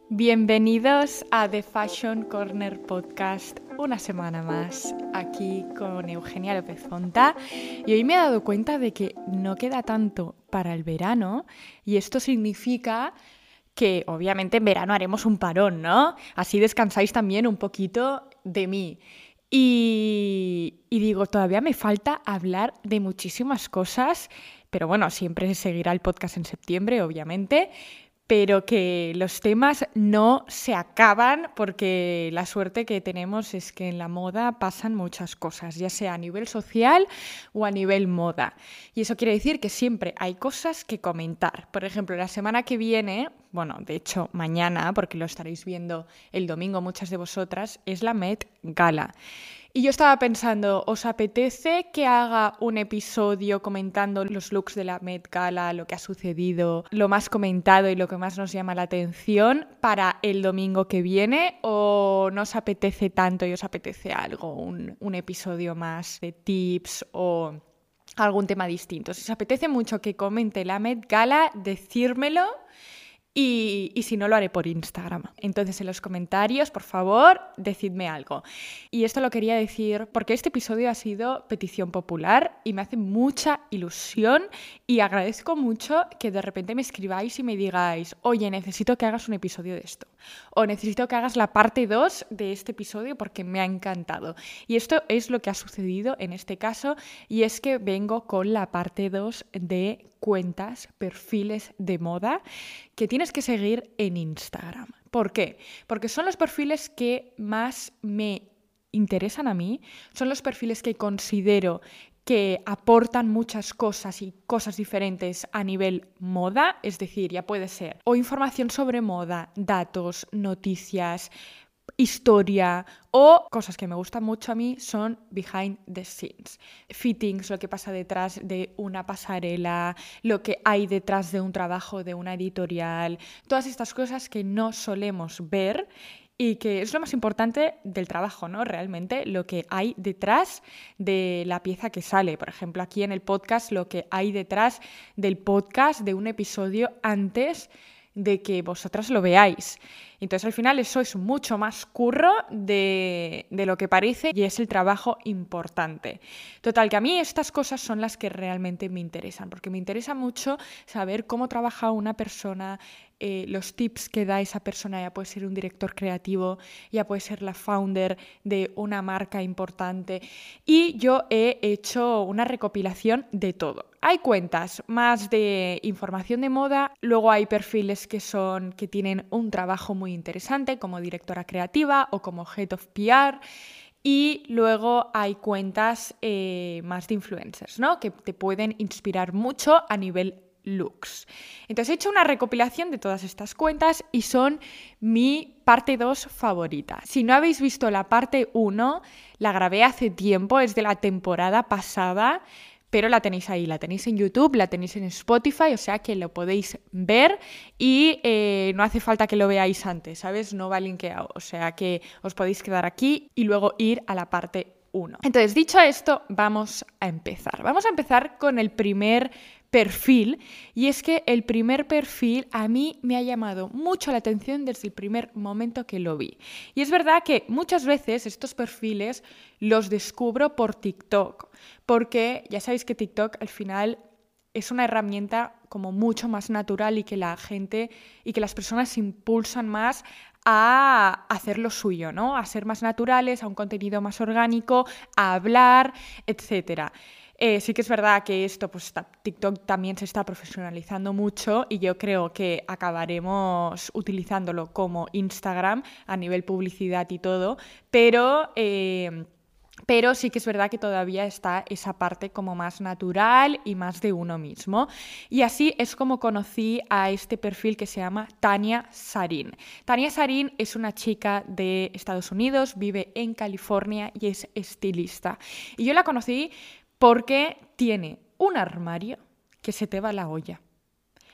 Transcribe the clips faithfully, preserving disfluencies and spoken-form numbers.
Bienvenidos a The Fashion Corner Podcast, una semana más, aquí con Eugenia López Fonta. Y hoy me he dado cuenta de que no queda tanto para el verano y esto significa que obviamente en verano haremos un parón, ¿no? Así descansáis también un poquito de mí. Y, y digo, todavía me falta hablar de muchísimas cosas, pero bueno, siempre seguirá el podcast en septiembre, obviamente, pero que los temas no se acaban porque la suerte que tenemos es que en la moda pasan muchas cosas, ya sea a nivel social o a nivel moda. Y eso quiere decir que siempre hay cosas que comentar. Por ejemplo, la semana que viene, bueno, de hecho mañana, porque lo estaréis viendo el domingo muchas de vosotras, es la Met Gala. Y yo estaba pensando, ¿os apetece que haga un episodio comentando los looks de la Met Gala, lo que ha sucedido, lo más comentado y lo que más nos llama la atención para el domingo que viene? ¿O no os apetece tanto y os apetece algo, un, un episodio más de tips o algún tema distinto? Si os apetece mucho que comente la Met Gala, decírmelo. Y, y si no, lo haré por Instagram. Entonces, en los comentarios, por favor, decidme algo. Y esto lo quería decir porque este episodio ha sido petición popular y me hace mucha ilusión y agradezco mucho que de repente me escribáis y me digáis, oye, necesito que hagas un episodio de esto. O necesito que hagas la parte dos de este episodio porque me ha encantado. Y esto es lo que ha sucedido en este caso y es que vengo con la parte dos de cuentas, perfiles de moda que tienes que seguir en Instagram. ¿Por qué? Porque son los perfiles que más me interesan a mí, son los perfiles que considero que aportan muchas cosas y cosas diferentes a nivel moda, es decir, ya puede ser o información sobre moda, datos, noticias, historia o cosas que me gustan mucho a mí son behind the scenes. Fittings, lo que pasa detrás de una pasarela, lo que hay detrás de un trabajo de una editorial, todas estas cosas que no solemos ver y que es lo más importante del trabajo, ¿no? Realmente lo que hay detrás de la pieza que sale. Por ejemplo, aquí en el podcast, lo que hay detrás del podcast de un episodio antes de que vosotras lo veáis. Entonces, al final, eso es mucho más curro de, de lo que parece y es el trabajo importante. Total, que a mí estas cosas son las que realmente me interesan, porque me interesa mucho saber cómo trabaja una persona, eh, los tips que da esa persona, ya puede ser un director creativo, ya puede ser la founder de una marca importante. Y yo he hecho una recopilación de todo. Hay cuentas más de información de moda, luego hay perfiles que son que tienen un trabajo muy interesante como directora creativa o como Head of P R y luego hay cuentas eh, más de influencers, ¿no? Que te pueden inspirar mucho a nivel looks. Entonces he hecho una recopilación de todas estas cuentas y son mi parte dos favorita. Si no habéis visto la parte uno, la grabé hace tiempo, es de la temporada pasada, pero la tenéis ahí, la tenéis en YouTube, la tenéis en Spotify, o sea que lo podéis ver y eh, no hace falta que lo veáis antes, ¿sabes? No va linkeado, o sea que os podéis quedar aquí y luego ir a la parte uno. Entonces, dicho esto, vamos a empezar. Vamos a empezar con el primer perfil y es que el primer perfil a mí me ha llamado mucho la atención desde el primer momento que lo vi. Y es verdad que muchas veces estos perfiles los descubro por TikTok, porque ya sabéis que TikTok al final es una herramienta como mucho más natural y que la gente y que las personas se impulsan más a hacer lo suyo, ¿no? A ser más naturales, a un contenido más orgánico, a hablar, etcétera. Eh, sí que es verdad que esto, pues TikTok también se está profesionalizando mucho y yo creo que acabaremos utilizándolo como Instagram a nivel publicidad y todo, pero... Eh, Pero sí que es verdad que todavía está esa parte como más natural y más de uno mismo. Y así es como conocí a este perfil que se llama Tania Sarin. Tania Sarin es una chica de Estados Unidos, vive en California y es estilista. Y yo la conocí porque tiene un armario que se te va la olla.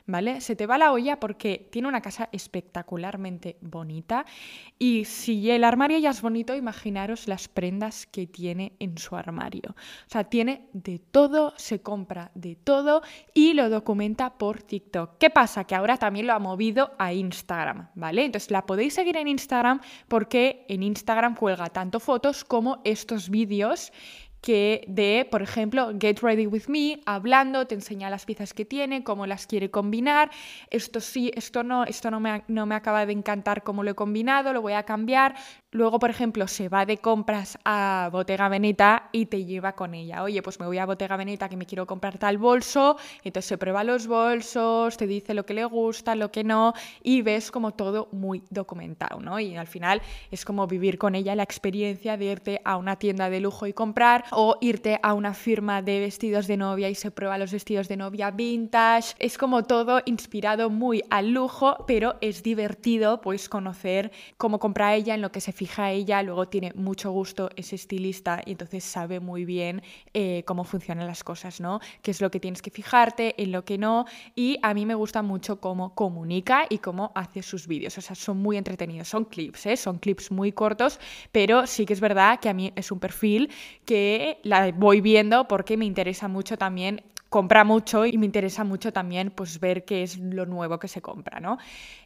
¿vale? Se te va la olla porque tiene una casa espectacularmente bonita y si el armario ya es bonito, imaginaros las prendas que tiene en su armario. O sea, tiene de todo, se compra de todo y lo documenta por TikTok. ¿Qué pasa? Que ahora también lo ha movido a Instagram, ¿vale? Entonces la podéis seguir en Instagram porque en Instagram cuelga tanto fotos como estos vídeos que de, por ejemplo, Get Ready With Me, hablando, te enseña las piezas que tiene, cómo las quiere combinar, esto sí, esto no, esto no me, no me acaba de encantar cómo lo he combinado, lo voy a cambiar. Luego, por ejemplo, se va de compras a Bottega Veneta y te lleva con ella. Oye, pues me voy a Bottega Veneta que me quiero comprar tal bolso, entonces se prueba los bolsos, te dice lo que le gusta, lo que no, y ves como todo muy documentado, ¿no? Y al final es como vivir con ella la experiencia de irte a una tienda de lujo y comprar, o irte a una firma de vestidos de novia y se prueba los vestidos de novia vintage. Es como todo inspirado muy al lujo, pero es divertido pues conocer cómo compra ella, en lo que se fija ella. Luego tiene mucho gusto, es estilista y entonces sabe muy bien eh, cómo funcionan las cosas, ¿no? Qué es lo que tienes que fijarte, en lo que no. Y a mí me gusta mucho cómo comunica y cómo hace sus vídeos. O sea, son muy entretenidos. Son clips, ¿eh? Son clips muy cortos, pero sí que es verdad que a mí es un perfil que la voy viendo porque me interesa mucho también, compra mucho y me interesa mucho también pues ver qué es lo nuevo que se compra, ¿no?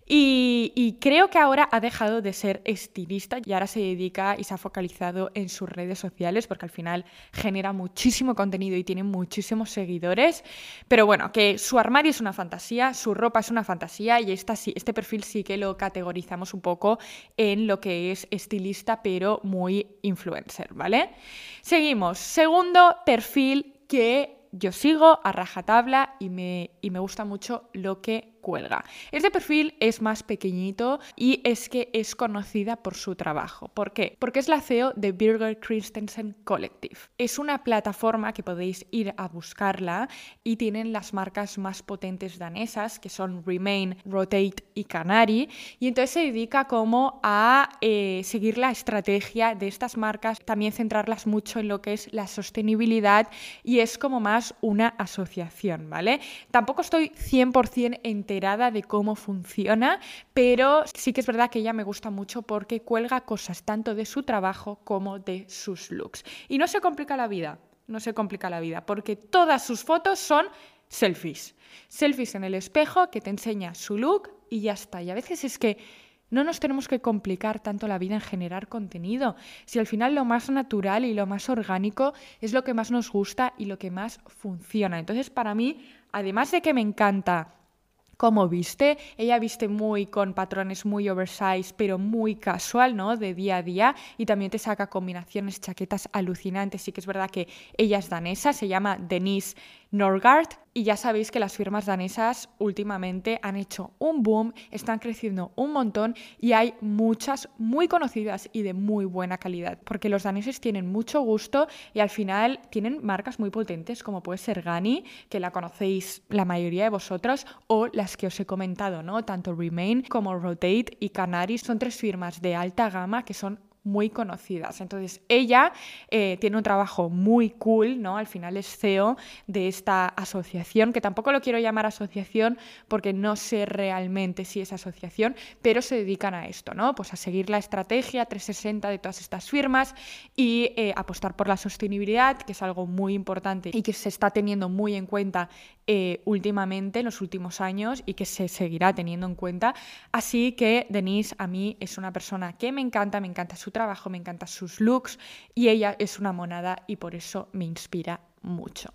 Y, y creo que ahora ha dejado de ser estilista y ahora se dedica y se ha focalizado en sus redes sociales porque al final genera muchísimo contenido y tiene muchísimos seguidores. Pero bueno, que su armario es una fantasía, su ropa es una fantasía y esta, este perfil sí que lo categorizamos un poco en lo que es estilista pero muy influencer, ¿vale? Seguimos. Segundo perfil que yo sigo a rajatabla y me, y me gusta mucho lo que cuelga. Este perfil es más pequeñito y es que es conocida por su trabajo. ¿Por qué? Porque es la C E O de Birger Christensen Collective. Es una plataforma que podéis ir a buscarla y tienen las marcas más potentes danesas que son Remain, Rotate y Canary, y entonces se dedica como a eh, seguir la estrategia de estas marcas, también centrarlas mucho en lo que es la sostenibilidad y es como más una asociación, ¿vale? Tampoco estoy cien por ciento enterada de cómo funciona, pero sí que es verdad que ella me gusta mucho porque cuelga cosas tanto de su trabajo como de sus looks. Y no se complica la vida, no se complica la vida, porque todas sus fotos son selfies. Selfies en el espejo que te enseña su look y ya está. Y a veces es que no nos tenemos que complicar tanto la vida en generar contenido. Si al final lo más natural y lo más orgánico es lo que más nos gusta y lo que más funciona. Entonces, para mí, además de que me encanta cómo viste, ella viste muy con patrones muy oversize, pero muy casual, ¿no? De día a día, y también te saca combinaciones, chaquetas alucinantes. Sí que es verdad que ella es danesa, se llama Denise Norgard, y ya sabéis que las firmas danesas últimamente han hecho un boom, están creciendo un montón y hay muchas muy conocidas y de muy buena calidad, porque los daneses tienen mucho gusto y al final tienen marcas muy potentes como puede ser Ganni, que la conocéis la mayoría de vosotros, o las que os he comentado, ¿no? Tanto Remain como Rotate y Canary son tres firmas de alta gama que son muy conocidas. Entonces ella eh, tiene un trabajo muy cool, ¿no? Al final es C E O de esta asociación, que tampoco lo quiero llamar asociación porque no sé realmente si es asociación, pero se dedican a esto, ¿no? Pues a seguir la estrategia trescientos sesenta de todas estas firmas y eh, apostar por la sostenibilidad, que es algo muy importante y que se está teniendo muy en cuenta eh, últimamente, en los últimos años, y que se seguirá teniendo en cuenta. Así que Denise a mí es una persona que me encanta, me encanta su trabajo, me encantan sus looks y ella es una monada y por eso me inspira mucho.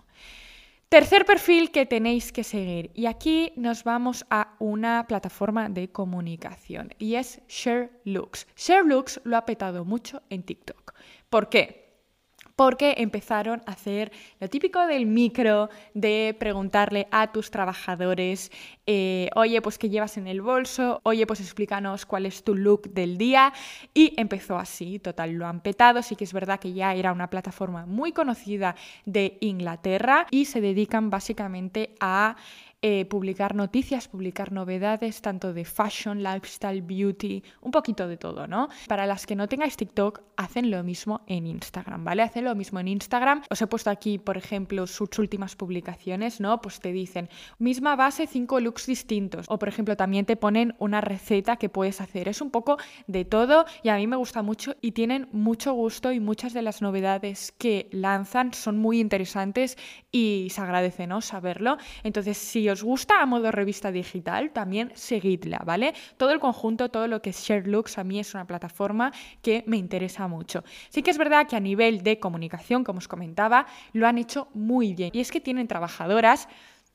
Tercer perfil que tenéis que seguir, y aquí nos vamos a una plataforma de comunicación y es Share Looks. Share Looks lo ha petado mucho en TikTok. ¿Por qué? Porque empezaron a hacer lo típico del micro, de preguntarle a tus trabajadores, eh, oye, pues ¿qué llevas en el bolso? Oye, pues explícanos cuál es tu look del día. Y empezó así, total, lo han petado. Sí que es verdad que ya era una plataforma muy conocida de Inglaterra y se dedican básicamente a eh, publicar noticias, publicar novedades, tanto de fashion, lifestyle, beauty, un poquito de todo, ¿no? Para las que no tengáis TikTok, hacen lo mismo en Instagram, ¿vale? Hacen lo mismo en Instagram. Os he puesto aquí, por ejemplo, sus últimas publicaciones, ¿no? Pues te dicen, misma base, cinco looks distintos. O, por ejemplo, también te ponen una receta que puedes hacer. Es un poco de todo y a mí me gusta mucho y tienen mucho gusto y muchas de las novedades que lanzan son muy interesantes y se agradece, ¿no? Saberlo. Entonces, si os gusta a modo revista digital, también seguidla, ¿vale? Todo el conjunto, todo lo que es Share Looks, a mí es una plataforma que me interesa mucho. Sí que es verdad que a nivel de comunicación, como os comentaba, lo han hecho muy bien. Y es que tienen trabajadoras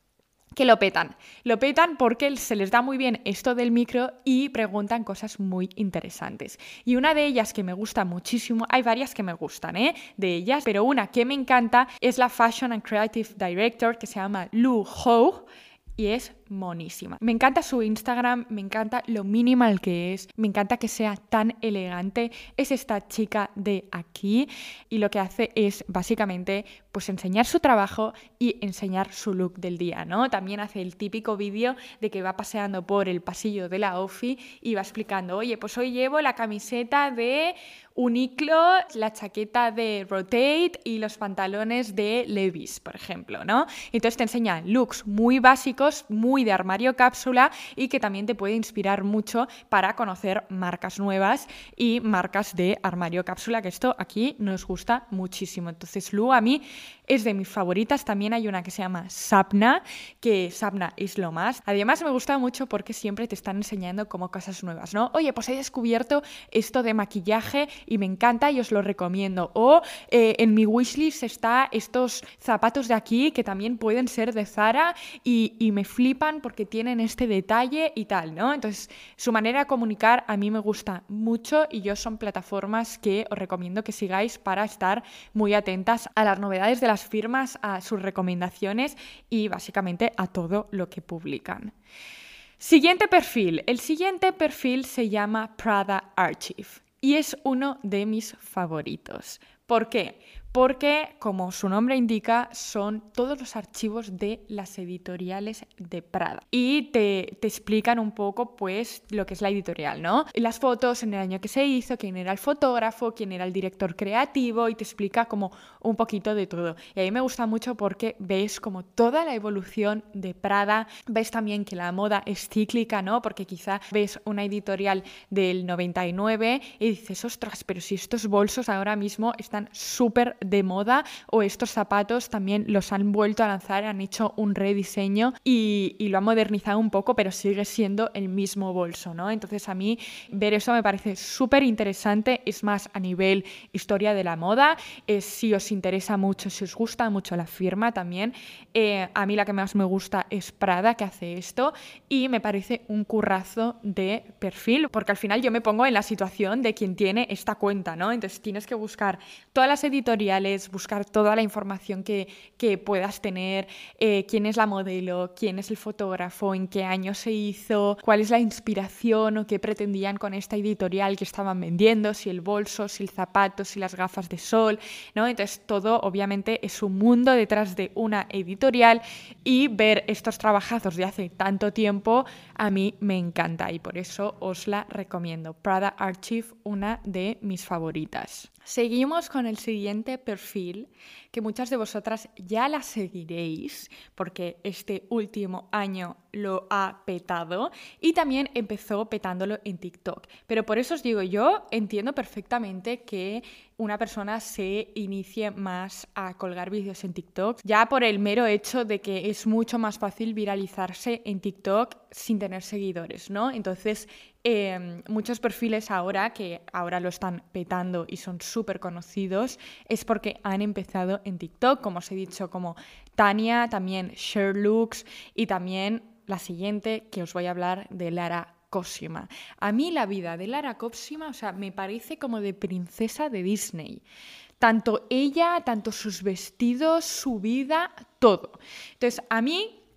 que lo petan. Lo petan porque se les da muy bien esto del micro y preguntan cosas muy interesantes. Y una de ellas que me gusta muchísimo, hay varias que me gustan, ¿eh? De ellas, pero una que me encanta es la Fashion and Creative Director, que se llama Lu Hou, y es monísima. Me encanta su Instagram, me encanta lo minimal que es, me encanta que sea tan elegante. Es esta chica de aquí y lo que hace es básicamente pues enseñar su trabajo y enseñar su look del día, ¿no? También hace el típico vídeo de que va paseando por el pasillo de la ofi y va explicando, oye, pues hoy llevo la camiseta de Uniqlo, la chaqueta de Rotate y los pantalones de Levi's, por ejemplo, ¿no? Entonces te enseña looks muy básicos, muy de armario cápsula y que también te puede inspirar mucho para conocer marcas nuevas y marcas de armario cápsula, que esto aquí nos gusta muchísimo. Entonces, Lu a mí es de mis favoritas. También hay una que se llama Sapna, que Sapna es lo más. Además, me gusta mucho porque siempre te están enseñando como cosas nuevas, ¿no? Oye, pues he descubierto esto de maquillaje y me encanta y os lo recomiendo. O eh, en mi wishlist está estos zapatos de aquí que también pueden ser de Zara y, y me flipan porque tienen este detalle y tal, ¿no? Entonces, su manera de comunicar a mí me gusta mucho y yo son plataformas que os recomiendo que sigáis para estar muy atentas a las novedades de las firmas, a sus recomendaciones y básicamente a todo lo que publican. Siguiente perfil. El siguiente perfil se llama Prada Archive y es uno de mis favoritos. ¿Por qué? Porque, como su nombre indica, son todos los archivos de las editoriales de Prada. Y te, te explican un poco, pues, lo que es la editorial, ¿no? Las fotos en el año que se hizo, quién era el fotógrafo, quién era el director creativo, y te explica como un poquito de todo. Y a mí me gusta mucho porque ves como toda la evolución de Prada. Ves también que la moda es cíclica, ¿no? Porque quizá ves una editorial del noventa y nueve y dices, ostras, pero si estos bolsos ahora mismo están súper de moda, o estos zapatos también los han vuelto a lanzar, han hecho un rediseño y, y lo han modernizado un poco, pero sigue siendo el mismo bolso, ¿no? Entonces a mí ver eso me parece súper interesante, es más a nivel historia de la moda, es, si os interesa mucho, si os gusta mucho la firma también, eh, a mí la que más me gusta es Prada, que hace esto, y me parece un currazo de perfil, porque al final yo me pongo en la situación de quien tiene esta cuenta, ¿no? Entonces tienes que buscar todas las editoriales, buscar toda la información que, que puedas tener, eh, quién es la modelo, quién es el fotógrafo, en qué año se hizo, cuál es la inspiración o qué pretendían con esta editorial que estaban vendiendo, si el bolso, si el zapato, si las gafas de sol, ¿no? Entonces todo obviamente es un mundo detrás de una editorial y ver estos trabajazos de hace tanto tiempo a mí me encanta y por eso os la recomiendo. Prada Archive, una de mis favoritas. Seguimos con el siguiente perfil, que muchas de vosotras ya la seguiréis porque este último año lo ha petado y también empezó petándolo en TikTok. Pero por eso os digo, yo entiendo perfectamente que una persona se inicie más a colgar vídeos en TikTok, ya por el mero hecho de que es mucho más fácil viralizarse en TikTok sin tener seguidores, ¿no? Entonces, eh, muchos perfiles ahora, que ahora lo están petando y son súper conocidos, es porque han empezado en TikTok, como os he dicho, como Tania, también Share Looks y también la siguiente que os voy a hablar de Lara Cosima. A mí la vida de Lara Cosima, o sea, me parece como de princesa de Disney. Tanto ella, tanto sus vestidos, su vida, todo. Entonces, a mí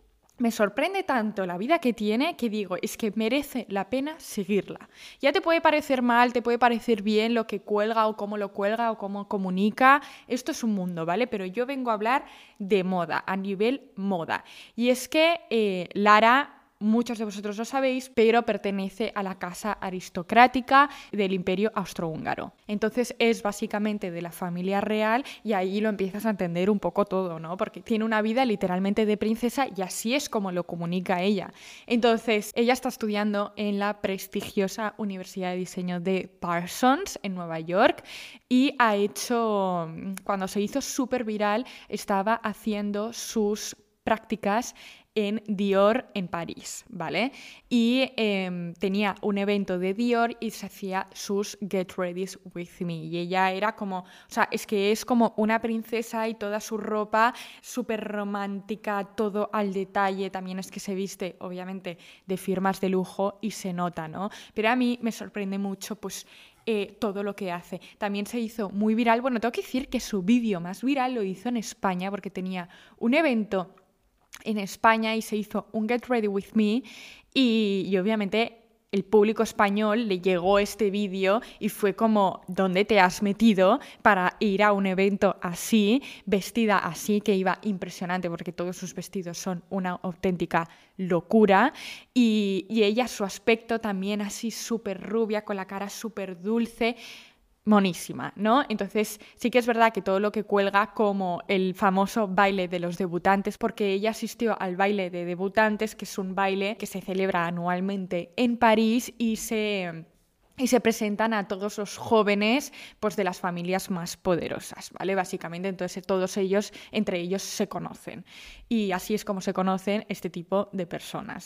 me sorprende tanto la vida que tiene que digo, es que merece la pena seguirla. Ya te puede parecer mal, te puede parecer bien lo que cuelga o cómo lo cuelga o cómo comunica. Esto es un mundo, ¿vale? Pero yo vengo a hablar de moda, a nivel moda. Y es que eh, Lara... Muchos de vosotros lo sabéis, pero pertenece a la casa aristocrática del Imperio Austrohúngaro. Entonces es básicamente de la familia real y ahí lo empiezas a entender un poco todo, ¿no? Porque tiene una vida literalmente de princesa y así es como lo comunica ella. Entonces ella está estudiando en la prestigiosa Universidad de Diseño de Parsons en Nueva York y ha hecho, cuando se hizo súper viral, estaba haciendo sus prácticas en Dior en París, ¿vale? Y eh, tenía un evento de Dior y se hacía sus Get Ready With Me. Y ella era como, o sea, es que es como una princesa y toda su ropa súper romántica, todo al detalle. También es que se viste, obviamente, de firmas de lujo y se nota, ¿no? Pero a mí me sorprende mucho, pues, Eh, todo lo que hace. También se hizo muy viral. Bueno, tengo que decir que su vídeo más viral lo hizo en España porque tenía un evento en España y se hizo un Get Ready With Me y, y obviamente el público español le llegó este vídeo y fue como, ¿dónde te has metido para ir a un evento así, vestida así, que iba impresionante porque todos sus vestidos son una auténtica locura y, y ella, su aspecto también así súper rubia, con la cara súper dulce, monísima, ¿no? Entonces sí que es verdad que todo lo que cuelga como el famoso baile de los debutantes, porque ella asistió al baile de debutantes, que es un baile que se celebra anualmente en París y se... y se presentan a todos los jóvenes pues, de las familias más poderosas, ¿vale? Básicamente, entonces todos ellos, entre ellos, se conocen. Y así es como se conocen este tipo de personas.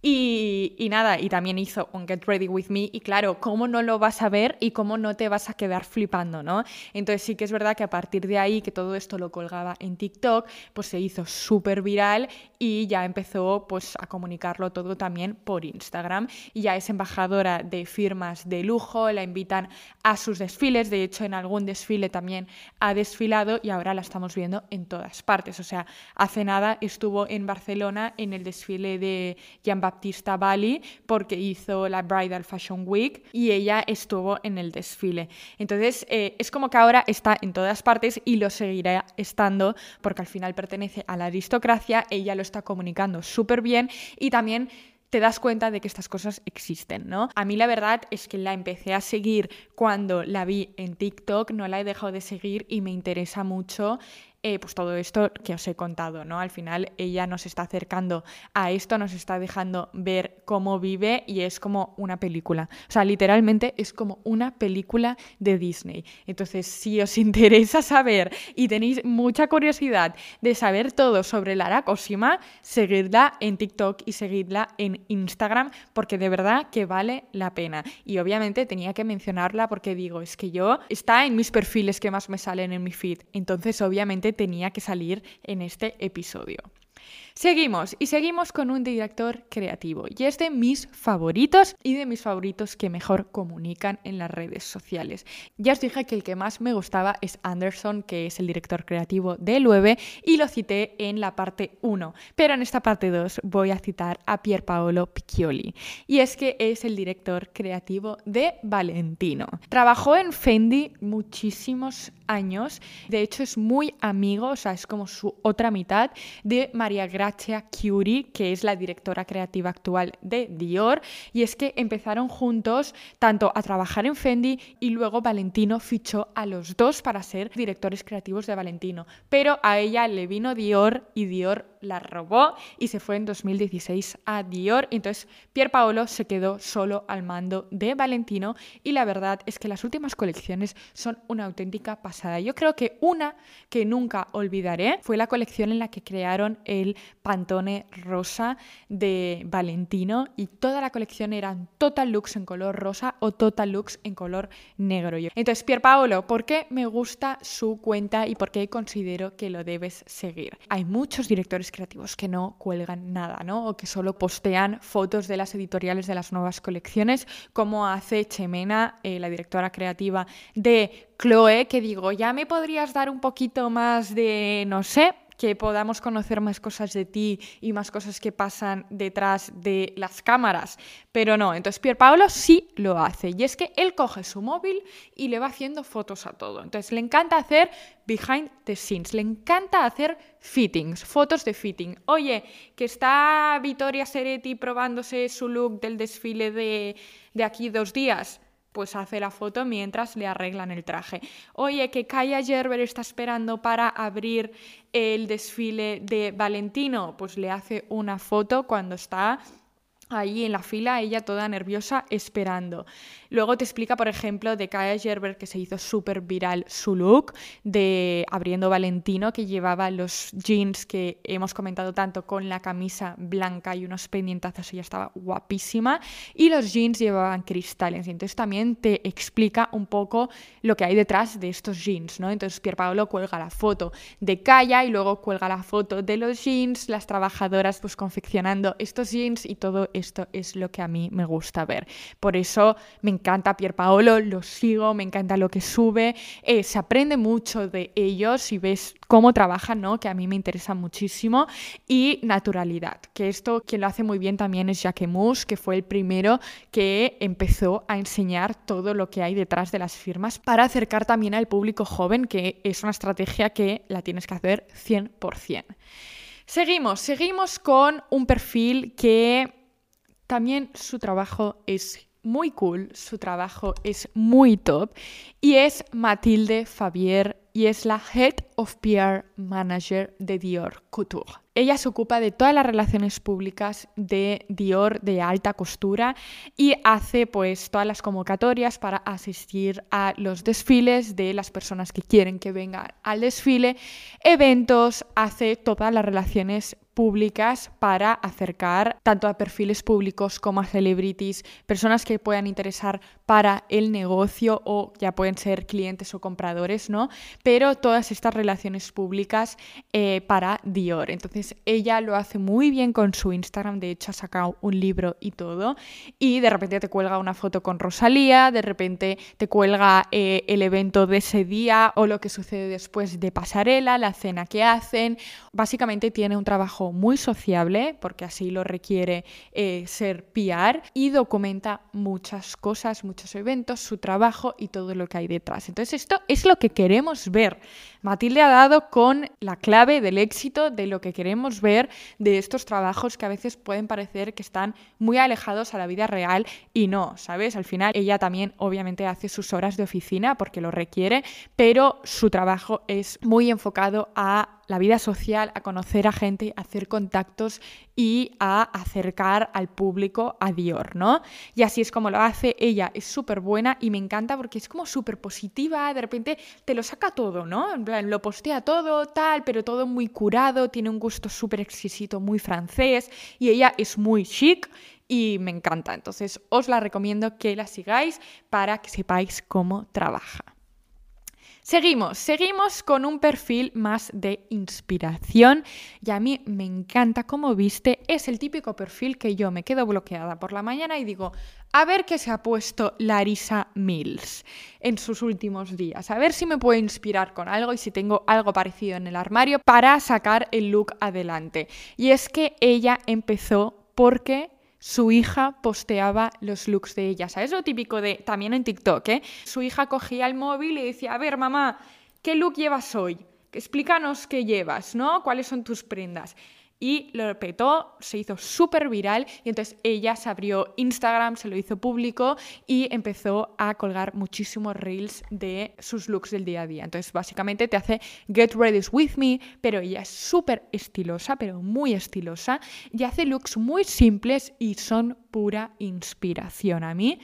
Y, y nada, y también hizo un Get Ready With Me y claro, ¿cómo no lo vas a ver y cómo no te vas a quedar flipando, ¿no? Entonces sí que es verdad que a partir de ahí, que todo esto lo colgaba en TikTok, pues se hizo súper viral y ya empezó pues a comunicarlo todo también por Instagram y ya es embajadora de firmas de lujo, la invitan a sus desfiles, de hecho en algún desfile también ha desfilado y ahora la estamos viendo en todas partes, o sea, hace nada estuvo en Barcelona en el desfile de Giambattista Valli porque hizo la Bridal Fashion Week y ella estuvo en el desfile. Entonces eh, es como que ahora está en todas partes y lo seguirá estando porque al final pertenece a la aristocracia, ella lo está comunicando súper bien y también te das cuenta de que estas cosas existen, ¿no? A mí la verdad es que la empecé a seguir cuando la vi en TikTok, no la he dejado de seguir y me interesa mucho eh, pues todo esto que os he contado, ¿no? Al final ella nos está acercando a esto, nos está dejando ver cómo vive y es como una película. O sea, literalmente es como una película de Disney. Entonces, si os interesa saber y tenéis mucha curiosidad de saber todo sobre Lara Cosima, seguidla en TikTok y seguidla en Instagram porque de verdad que vale la pena. Y obviamente tenía que mencionarla porque digo, es que yo está en mis perfiles que más me salen en mi feed. Entonces, obviamente tenía que salir en este episodio. Seguimos y seguimos con un director creativo y es de mis favoritos y de mis favoritos que mejor comunican en las redes sociales. Ya os dije que el que más me gustaba es Anderson, que es el director creativo de Loewe y lo cité en la parte uno, pero en esta parte dos voy a citar a Pierpaolo Piccioli y es que es el director creativo de Valentino. Trabajó en Fendi muchísimos años, de hecho es muy amigo, o sea, es como su otra mitad de Maria Grazia Chiuri, que es la directora creativa actual de Dior, y es que empezaron juntos tanto a trabajar en Fendi y luego Valentino fichó a los dos para ser directores creativos de Valentino, pero a ella le vino Dior y Dior la robó y se fue en dos mil dieciséis a Dior, entonces Pierpaolo se quedó solo al mando de Valentino y la verdad es que las últimas colecciones son una auténtica pasada. Yo creo que una que nunca olvidaré fue la colección en la que crearon el Pantone rosa de Valentino y toda la colección eran total looks en color rosa o total looks en color negro. Entonces, Pierpaolo, ¿por qué me gusta su cuenta y por qué considero que lo debes seguir? Hay muchos directores creativos que no cuelgan nada, ¿no? O que solo postean fotos de las editoriales de las nuevas colecciones, como hace Ximena, eh, la directora creativa de Chloé, que digo, ya me podrías dar un poquito más de, no sé, que podamos conocer más cosas de ti y más cosas que pasan detrás de las cámaras, pero no, entonces Pierpaolo sí lo hace, y es que él coge su móvil y le va haciendo fotos a todo. Entonces le encanta hacer behind the scenes, le encanta hacer fittings, fotos de fitting. Oye, que está Vittoria Seretti probándose su look del desfile de, de aquí dos días, pues hace la foto mientras le arreglan el traje. Oye, que Kaia Gerber está esperando para abrir el desfile de Valentino, pues le hace una foto cuando está ahí en la fila, ella toda nerviosa esperando. Luego te explica, por ejemplo, de Kaia Gerber, que se hizo súper viral su look de abriendo Valentino, que llevaba los jeans que hemos comentado tanto, con la camisa blanca y unos pendientazos, ella estaba guapísima, y los jeans llevaban cristales. Y entonces también te explica un poco lo que hay detrás de estos jeans, ¿no? Entonces Pierpaolo cuelga la foto de Kaia y luego cuelga la foto de los jeans, las trabajadoras pues confeccionando estos jeans, y todo esto es lo que a mí me gusta ver. Por eso me encanta Pierpaolo, lo sigo, me encanta lo que sube, eh, se aprende mucho de ellos y ves cómo trabajan, ¿no? Que a mí me interesa muchísimo, y naturalidad, que esto quien lo hace muy bien también es Jacquemus, que fue el primero que empezó a enseñar todo lo que hay detrás de las firmas para acercar también al público joven, que es una estrategia que la tienes que hacer cien por ciento. Seguimos, seguimos con un perfil que también su trabajo es muy cool, su trabajo es muy top, y es Mathilde Fabier, y es la Head of P R Manager de Dior Couture. Ella se ocupa de todas las relaciones públicas de Dior de alta costura y hace pues todas las convocatorias para asistir a los desfiles de las personas que quieren que vengan al desfile, eventos, hace todas las relaciones públicas para acercar tanto a perfiles públicos como a celebrities, personas que puedan interesar para el negocio o ya pueden ser clientes o compradores, ¿no? Pero todas estas relaciones públicas eh, para Dior. Entonces ella lo hace muy bien con su Instagram, de hecho ha sacado un libro y todo, y de repente te cuelga una foto con Rosalía, de repente te cuelga eh, el evento de ese día o lo que sucede después de pasarela, la cena que hacen. Básicamente tiene un trabajo muy sociable, porque así lo requiere eh, ser P R, y documenta muchas cosas, muchos eventos, su trabajo y todo lo que hay detrás. Entonces esto es lo que queremos ver. Mathilde ha dado con la clave del éxito de lo que queremos ver de estos trabajos que a veces pueden parecer que están muy alejados a la vida real, y no, ¿sabes? Al final ella también obviamente hace sus horas de oficina porque lo requiere, pero su trabajo es muy enfocado a la vida social, a conocer a gente, a hacer contactos y a acercar al público a Dior, ¿no? Y así es como lo hace ella, es súper buena y me encanta porque es como súper positiva, de repente te lo saca todo, ¿no? En plan, lo postea todo, tal, pero todo muy curado, tiene un gusto súper exquisito, muy francés, y ella es muy chic y me encanta. Entonces os la recomiendo que la sigáis para que sepáis cómo trabaja. Seguimos, seguimos con un perfil más de inspiración, y a mí me encanta, como viste, es el típico perfil que yo me quedo bloqueada por la mañana y digo, a ver qué se ha puesto Larissa Mills en sus últimos días, a ver si me puedo inspirar con algo y si tengo algo parecido en el armario para sacar el look adelante. Y es que ella empezó porque su hija posteaba los looks de ella. ¿Sabes lo típico de, también en TikTok, eh? Su hija cogía el móvil y decía, a ver, mamá, ¿qué look llevas hoy? Explícanos qué llevas, ¿no? ¿Cuáles son tus prendas? Y lo petó, se hizo súper viral, y entonces ella se abrió Instagram, se lo hizo público y empezó a colgar muchísimos reels de sus looks del día a día. Entonces básicamente te hace get ready with me, pero ella es súper estilosa, pero muy estilosa, y hace looks muy simples y son pura inspiración. A mí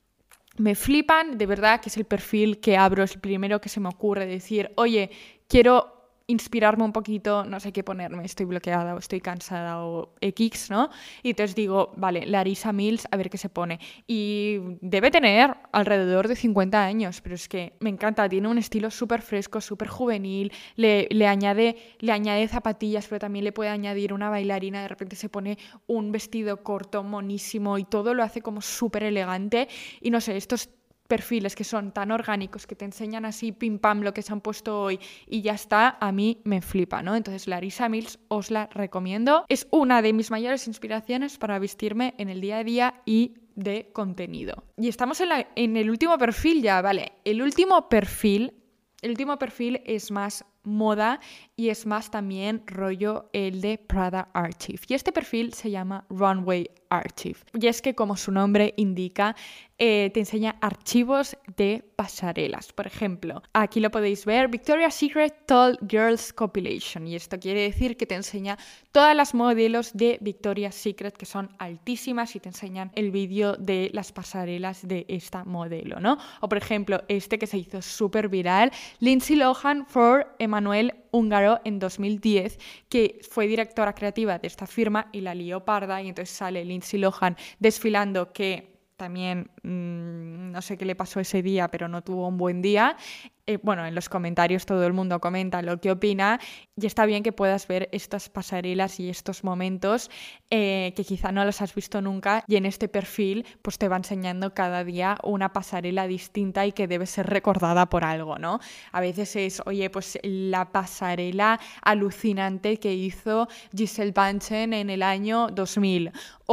me flipan, de verdad que es el perfil que abro, es el primero que se me ocurre decir, oye, quiero inspirarme un poquito, no sé qué ponerme, estoy bloqueada o estoy cansada o X, ¿no? Y entonces digo, vale, Larissa Mills, a ver qué se pone. Y debe tener alrededor de cincuenta años, pero es que me encanta, tiene un estilo súper fresco, súper juvenil, le, le, añade, le añade zapatillas, pero también le puede añadir una bailarina, de repente se pone un vestido corto, monísimo, y todo lo hace como súper elegante. Y no sé, estos perfiles que son tan orgánicos, que te enseñan así pim pam lo que se han puesto hoy y ya está, a mí me flipa, ¿no? Entonces Larissa Mills os la recomiendo. Es una de mis mayores inspiraciones para vestirme en el día a día y de contenido. Y estamos en, la, en el último perfil ya, ¿vale? El último perfil, el último perfil es más moda y es más también rollo el de Prada Archive. Y este perfil se llama Runway Archive. Y es que, como su nombre indica, eh, te enseña archivos de pasarelas. Por ejemplo, aquí lo podéis ver, Victoria's Secret Tall Girls Compilation. Y esto quiere decir que te enseña todas las modelos de Victoria's Secret que son altísimas y te enseñan el vídeo de las pasarelas de esta modelo, ¿no? O por ejemplo, este que se hizo súper viral, Lindsay Lohan for Emmanuel Ungaro en dos mil diez, que fue directora creativa de esta firma y la lió parda, y entonces sale Lindsay Lohan desfilando, que también mmm, no sé qué le pasó ese día, pero no tuvo un buen día. Eh, bueno, en los comentarios todo el mundo comenta lo que opina y está bien que puedas ver estas pasarelas y estos momentos eh, que quizá no los has visto nunca, y en este perfil pues te va enseñando cada día una pasarela distinta y que debe ser recordada por algo, ¿no? A veces es, oye, pues la pasarela alucinante que hizo Gisele Bündchen en el año dos mil,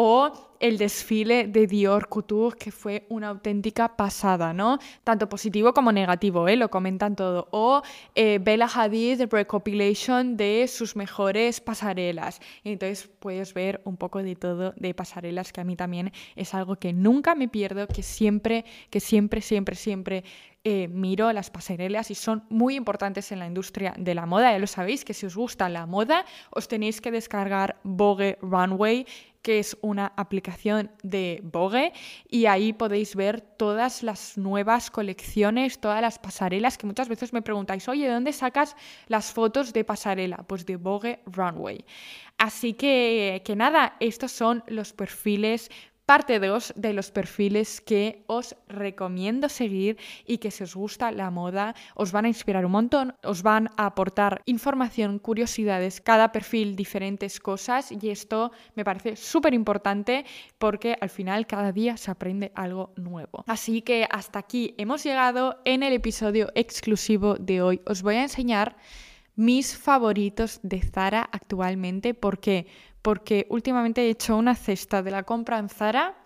o el desfile de Dior Couture, que fue una auténtica pasada, ¿no? Tanto positivo como negativo, ¿eh? Lo comentan todo. O eh, Bella Hadid recopilation de sus mejores pasarelas. Y entonces puedes ver un poco de todo de pasarelas, que a mí también es algo que nunca me pierdo, que siempre, que siempre, siempre, siempre... Eh, miro las pasarelas y son muy importantes en la industria de la moda. Ya lo sabéis, que si os gusta la moda os tenéis que descargar Vogue Runway, que es una aplicación de Vogue, y ahí podéis ver todas las nuevas colecciones, todas las pasarelas, que muchas veces me preguntáis, oye, ¿de dónde sacas las fotos de pasarela? Pues de Vogue Runway. Así que, que nada, estos son los perfiles, parte dos de los perfiles que os recomiendo seguir y que, si os gusta la moda, os van a inspirar un montón, os van a aportar información, curiosidades, cada perfil diferentes cosas, y esto me parece súper importante porque al final cada día se aprende algo nuevo. Así que hasta aquí hemos llegado en el episodio exclusivo de hoy. Os voy a enseñar mis favoritos de Zara actualmente. ¿Por qué? Porque últimamente he hecho una cesta de la compra en Zara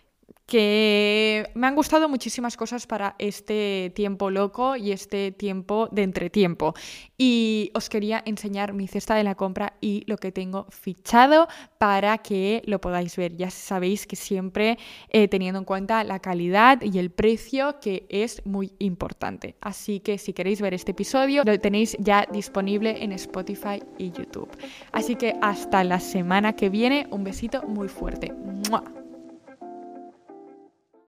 que me han gustado muchísimas cosas para este tiempo loco y este tiempo de entretiempo. Y os quería enseñar mi cesta de la compra y lo que tengo fichado para que lo podáis ver. Ya sabéis que siempre eh, teniendo en cuenta la calidad y el precio, que es muy importante. Así que si queréis ver este episodio, lo tenéis ya disponible en Spotify y YouTube. Así que hasta la semana que viene. Un besito muy fuerte. ¡Mua!